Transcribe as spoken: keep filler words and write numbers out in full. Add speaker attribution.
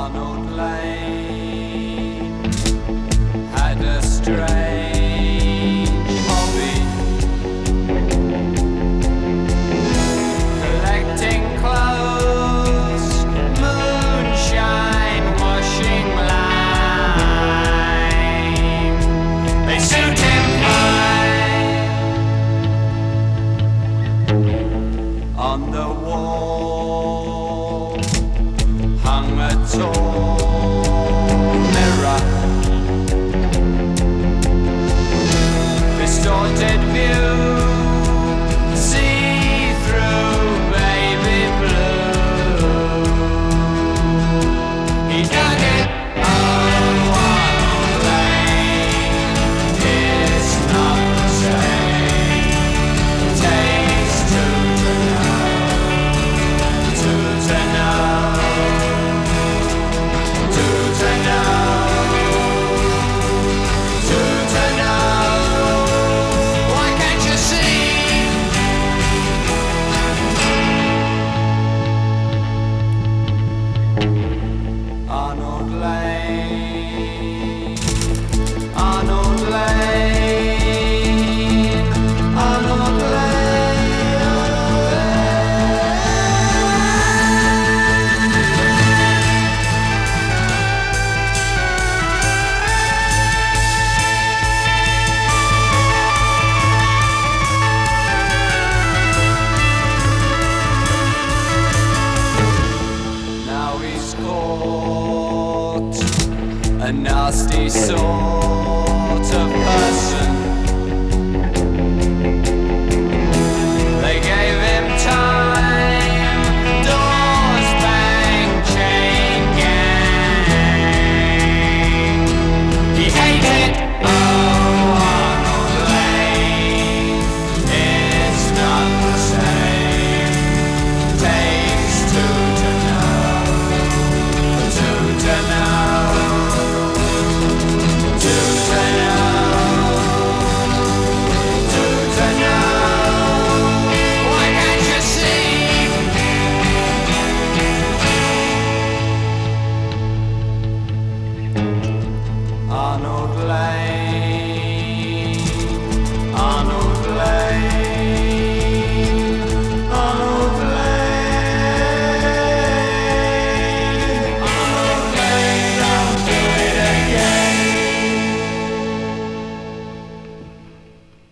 Speaker 1: Arnold Lane had a strange hobby, collecting clothes, moonshine, washing lime. They suit him fine. On the wall hung a tall mirror, distorted view, see-through baby blue. He dug it on one lane. It's not the same. Takes two to know, two to know, two to know, two to know. Why can't you see? Arnold Lane, Arnold Lane, Arnold Lane, Arnold Now he's caught a nasty sort of person.